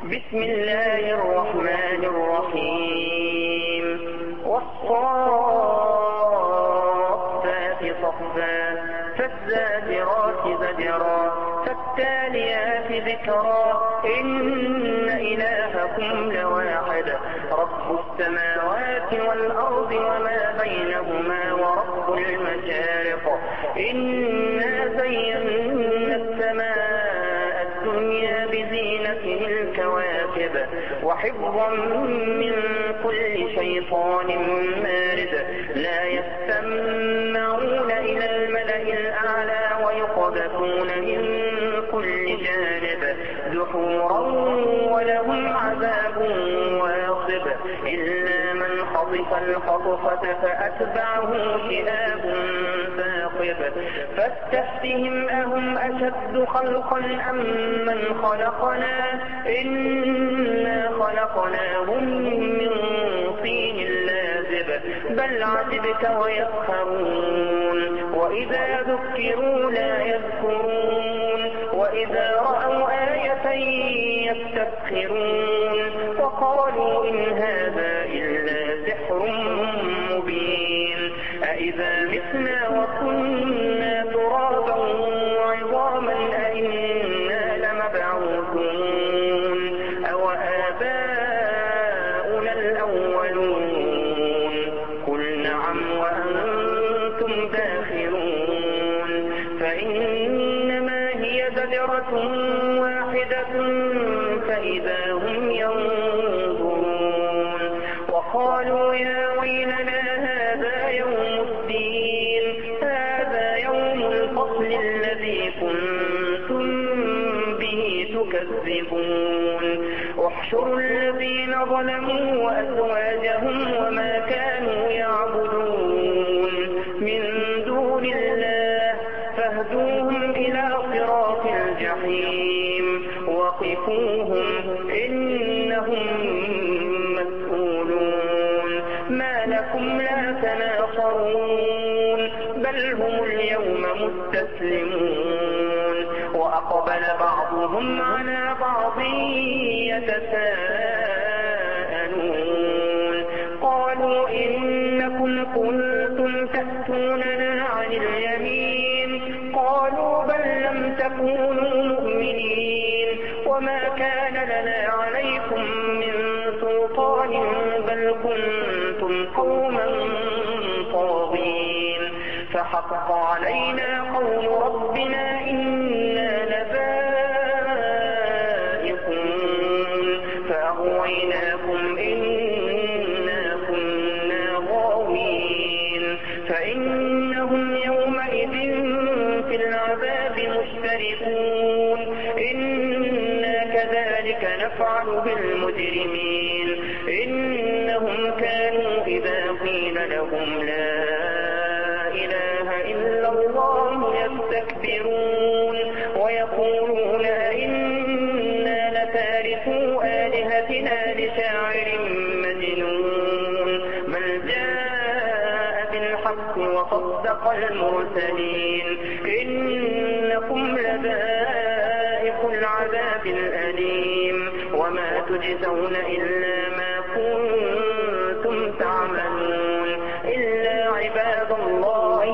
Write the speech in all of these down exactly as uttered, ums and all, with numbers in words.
بسم الله الرحمن الرحيم والصافات صفا فالزاجرات زجرا فالتاليات ذكرا إن إلهكم لواحد رب السماوات والأرض وما بينهما ورب المشارق إنا زينا السماء الدنيا بزينة الكواكب وحفظا من كل شيطان مارد لا يستمعون إلى الملأ الأعلى ويقذفون من كل جانب دحورا ولهم عذاب واصب إلا من خطف الخطفة فأتبعه شهاب ثاقب فاستفتهم أهم أشد خلقا أم من خلقنا إنا خلقناهم من طين لازب بل عجبت ويسخرون وإذا ذكروا لا يذكرون وإذا رأوا آية يستسخرون وقالوا إن هذا إلا سحر مبين أإذا متنا وكنا ترابا وعظاما أئنا لمبعوثون أو آباؤنا الأولون قل نعم وأنتم داخرون فإنما هي زجرة واحدة فإذا هم ينظرون وقالوا يا ويلنا هذا يوم الدين هذا يوم الفصل الذي كنتم به تكذبون احشروا الذين ظلموا وأزواجهم وما كانوا يعبدون من دون الله فاهدوهم إلى صراط الجحيم وقفوهم إنهم مسؤولون ما لكم لا تناصرون بل هم اليوم مستسلمون وأقبل بعضهم على بعض يتساءلون قالوا إنكم كنتم تأتوننا عن اليمين قالوا بل لم تكونوا مؤمنين وما كان لنا عليكم من سلطان بل كنتم قوما طاغين فحق علينا قول ربنا إنا لذائقون فأغويناكم إنا كنا غاوين فإنهم يومئذ في العذاب مشتركون إنا كذلك نفعل بالمجرمين إنهم كانوا إذا قيل لهم لا إله إلا الله يستكبرون ويقولون إنا لتاركو آلهتنا لشاعر مجنون بل جاء بالحق وصدق المرسلين إنكم لذائق العذاب الأليم وما تجزون إلا ما كنتم تعملون إلا عباد الله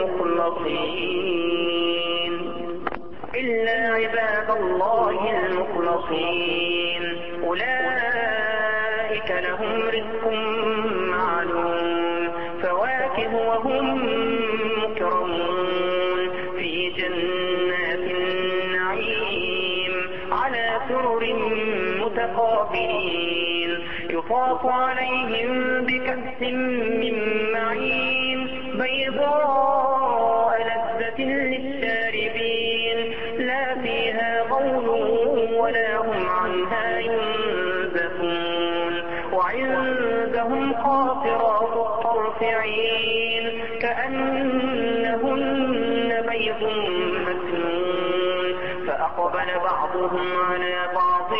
المخلصين إلا عباد الله المخلصين أولئك لهم رزق معلوم فواكه وهم مكرمون في جنات النعيم على سرر متقابلين يطاف عليهم بكأس من معين بيضاء لذة للشاربين لا فيها غول ولا هم عنها ينزفون وعندهم قاصرات الطرف عين كأنهن بيض مكنون فأقبل بعضهم على بعض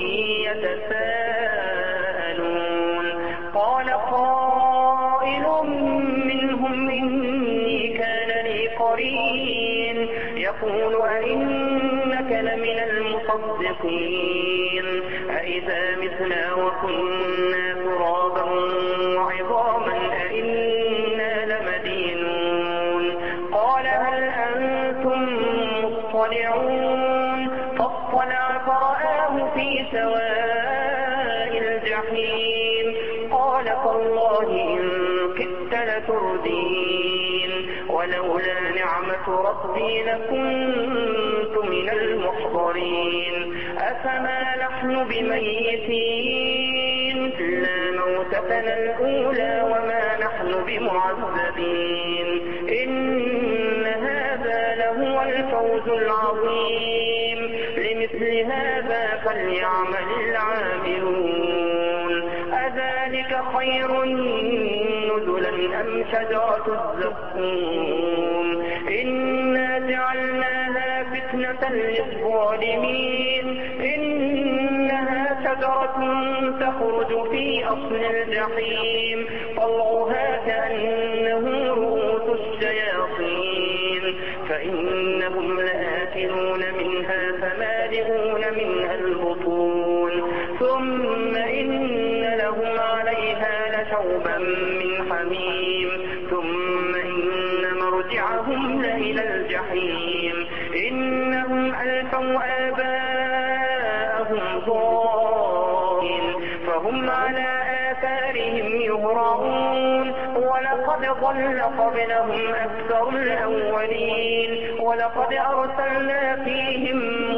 يتساءلون قال قائل منهم إني كان لي قرين يقول أئنك لمن المصدقين صادقين أإذا متنا وكنا ترابا وعظاما أإنا لمدينون قال هل أنتم مطلعون فاطلع فرآه في سواء الجحيم قال تالله إن كدت لتردين ولولا نعمة ربي لكنت من المحضرين أفما نحن بميتين إلا موتتنا الأولى وما نحن بمعذبين إن هذا لهو الفوز العظيم لمثل هذا فليعمل العاملون أذلك خير نزلا أم شجرة الزقوم إنا جعلناها فتنة للظالمين إنها شجرة تخرج في أصل الجحيم طلعها كأنه رؤوس الشياطين فإنهم لآكلون منها فمالئون منها البطون ثم إن لهم عليها لشوبا من حميم ثم إن مرجعهم لإلى الجحيم إنهم ألفوا آباءهم ضالين فهم على آثارهم يهرعون ولقد ضل قبلهم أكثر الأولين ولقد أرسلنا فيهم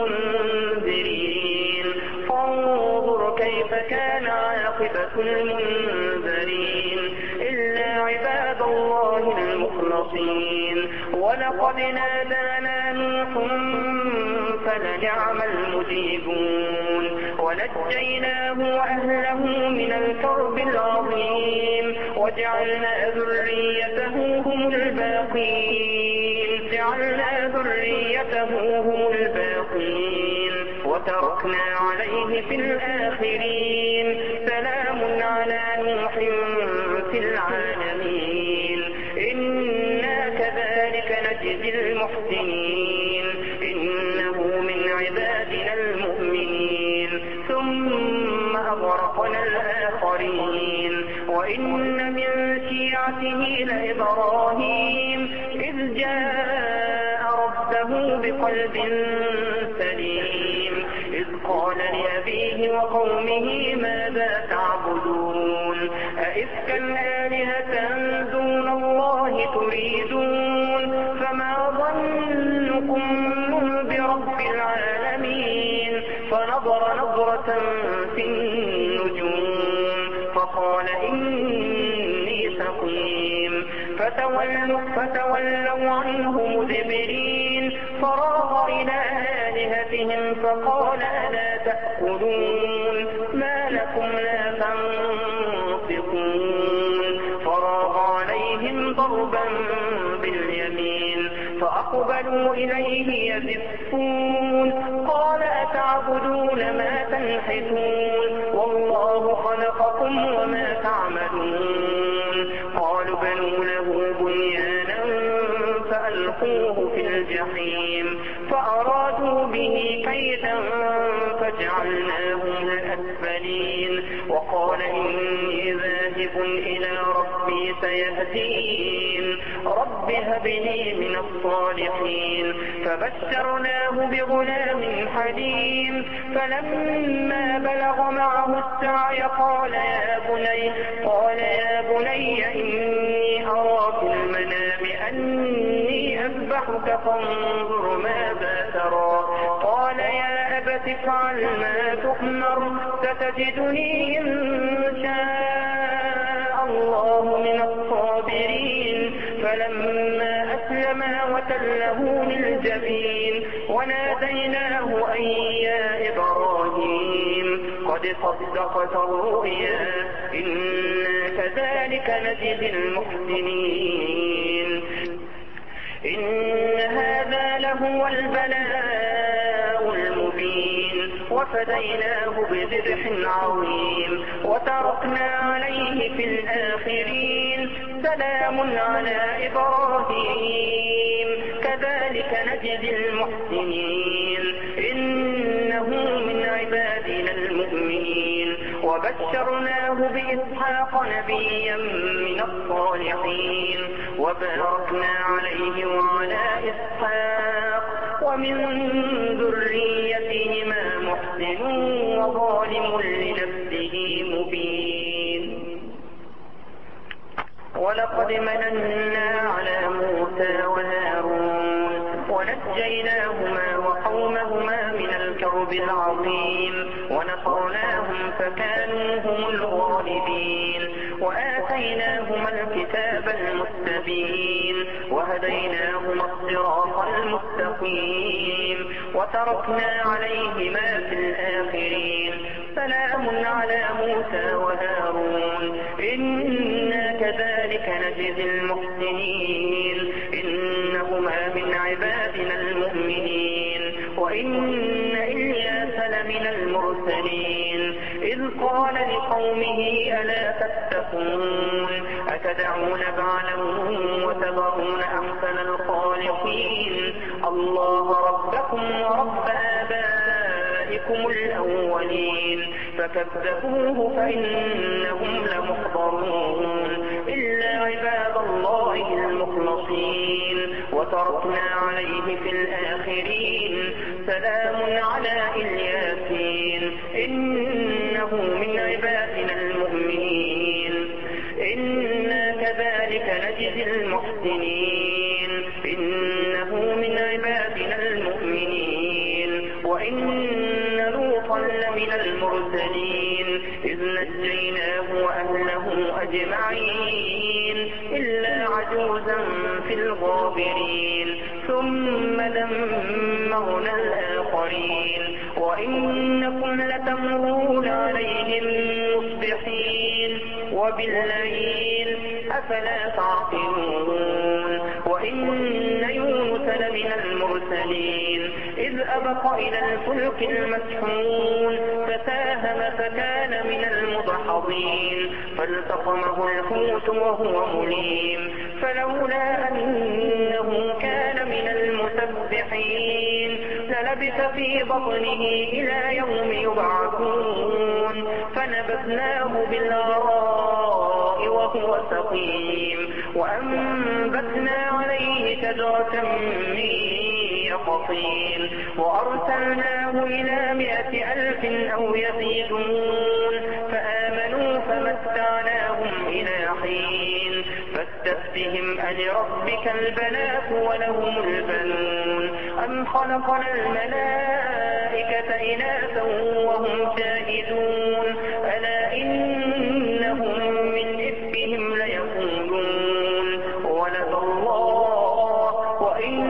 منذرين فانظر كيف كان عاقبة المنذرين إلا عباد الله المخلصين ولقد نادانا نوح فلنعم المجيبون ونجيناه وأهله من الكرب العظيم وجعلنا ذريته هم الباقين جعلنا ذريته هم الباقين وتركنا عليه في الآخرين سلام على نوح في العالمين إنا كذلك نجزي المحسنين إنه من عبادنا المؤمنين ثم أغرقنا الآخرين وإن من شيعته لإبراهيم إذ جاء ربه بقلب سليم إذ قال لأبيه وقومه ماذا تعبدون أئفكا آلهة دون الله تريدون فما ظنكم برب العالمين فنظر نظرة في النجوم فقال إني سقيم فتولوا, فتولوا عنه مدبرين فراغ إلى آلهتهم فقال ألا تأكلون ما لكم لا تنطقون فراغ عليهم ضربا باليمين فأقبلوا إليه يزفون قال أتعبدون ما تنحتون والله خلقكم وما تعملون قالوا بنوا له بنيانا فألقوه في الجحيم فأرادوا به كيدا فجعلناهم الأسفلين وقال إني ذاهب إلى ربي سيهدين رب هب لي من الصالحين فبشرناه بغلام حليم فلما بلغ معه السعي قال يا بني قال يا بني إني أرى في المنام أني أذبحك فانظر ماذا ترى قال يا أبت افعل ما تؤمر ستجدني إن شاء الله من الصابرين فلما أسلما وتله للجبين وناديناه أن يا إبراهيم قد صدقت الرؤيا إنا كذلك نجزي المحسنين إن هذا لهو البلاء المبين وفديناه بذبح عظيم وتركنا عليه في الآخرين سلام على إبراهيم كذلك نجزي المحسنين إنه من وبشرناه بإسحاق نبيا من الصالحين وباركنا عليه وعلى إسحاق ومن ذريتهما محسن وظالم لنفسه مبين. ولقد مننا على موسى وهارون ونجيناهما وقومهما من الكرب العظيم ونصرناهم فكانوا هم الغالبين وآتيناهما الكتاب المستبين وهديناهما الصراط المستقيم وتركنا عليهما في الآخرين. سلام على موسى وهارون إنا كذلك نجزي المحسنين إنهما من عبادنا المؤمنين. وإن إلياس لمن المرسلين إذ قال لقومه ألا تتقون أتدعون بعلا وتذرون أحسن الخالقين الله ربكم ورب آبائكم الأولين فكذبوه فإنهم لمحضرون إلا عباد الله المخلصين وتركنا عليه في الآخرين. سلام على الياسين إنه من عبادنا المؤمنين. إنا كذلك نجزي المحسنين إنه من عبادنا المؤمنين. وإن لوطا لمن المرسلين إذ نجيناه وأهله أجمعين إلا عجوزا في الغابرين ثم دمرنا الآخرين. وإنكم لتمرون عليهم مصبحين وبالليل أفلا تعقلون. وإن يونس لمن المرسلين إذ أبق إلى الفلك المسحون فساهم فكان من المدحضين فالتقمه الحوت وهو مليم فلولا أنه كان من المسبحين للبث في بطنه إلى يوم يبعثون فنبذناه بالعراء وهو سقيم وأنبتنا عليه شجرة من يقطين وأرسلناه إلى مائة ألف أو يزيدون فآمنوا فمتعناهم إلى حين فاستفتهم ألربك البنات ولهم البنون أم خلقنا الملائكة إناثا وهم شاهدون ألا إنهم من إفكهم ليقولون ولد الله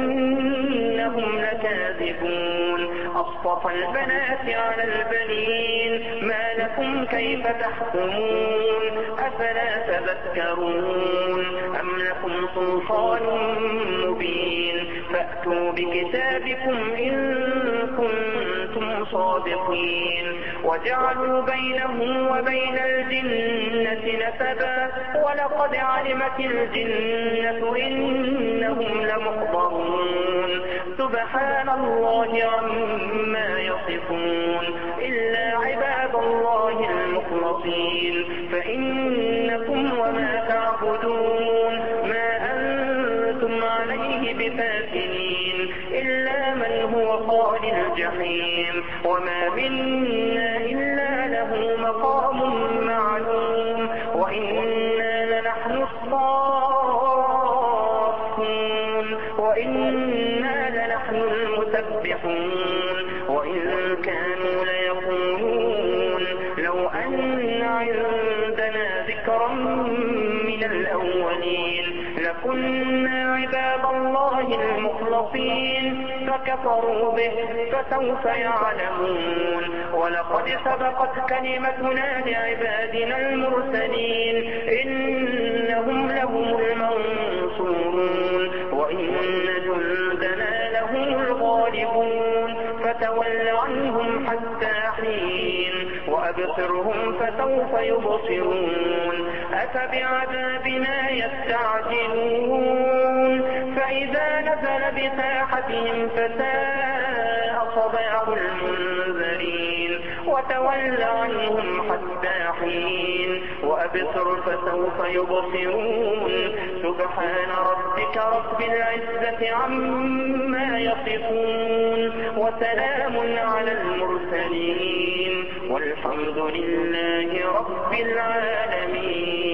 وإنهم لكاذبون أصطفى البنات على البنين ما لكم كيف تحكمون أفلا تذكرون أم لكم سلطان مبين فأتوا بكتابكم إن كنتم صادقين وجعلوا بينه وبين الجنة نسبا ولقد علمت الجنة إنهم لمحضرون سبحان الله عما يصفون إلا عباد الله المخلصين فإنكم وما تعبدون ما أنتم عليه بفاتنين إلا من هو قال الجحيم وما منا إلا له مقام معلوم وإنا لنحن الصافون وإنا لنحن المسبحون وإن كانوا ليقولون لو أن عندنا ذكرا من الأولين لكنا عباد الله المخلصين فكفروا به فسوف يعلمون ولقد سبقت كلمتنا لعبادنا المرسلين إنهم لهم المنصورون وإن جندنا لهم الغالبون فتول عنهم حتى حين وأبصرهم فسوف يبصرون أفبعذابنا يستعجلون فإذا نزل بساحتهم فساء صباح المنذرين وتول عنهم حتى حين وأبصر فسوف يبصرون سبحان ربك رب العزة عما يصفون وسلام على المرسلين والحمد لله رب العالمين.